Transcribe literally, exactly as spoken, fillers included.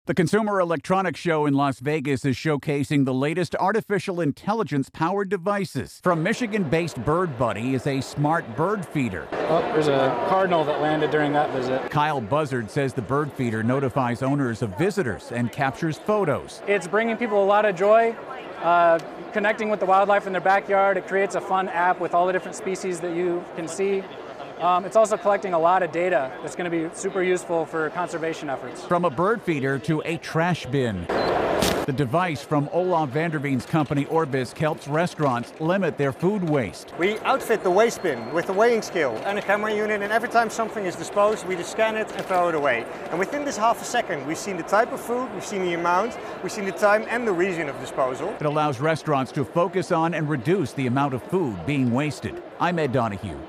The Consumer Electronics Show in Las Vegas is showcasing the latest artificial intelligence-powered devices. From Michigan-based Bird Buddy is a smart bird feeder. Oh, there's a cardinal that landed during that visit. Kyle Buzzard says the bird feeder notifies owners of visitors and captures photos. It's bringing people a lot of joy, uh, connecting with the wildlife in their backyard. It creates a fun app with all the different species that you can see. Um, it's also collecting a lot of data that's going to be super useful for conservation efforts. From a bird feeder to a trash bin. The device from Olaf Vanderveen's company Orbisk helps restaurants limit their food waste. We outfit the waste bin with a weighing scale and a camera unit, and every time something is disposed, we just scan it and throw it away. And within this half a second, we've seen the type of food, we've seen the amount, we've seen the time and the region of disposal. It allows restaurants to focus on and reduce the amount of food being wasted. I'm Ed Donahue.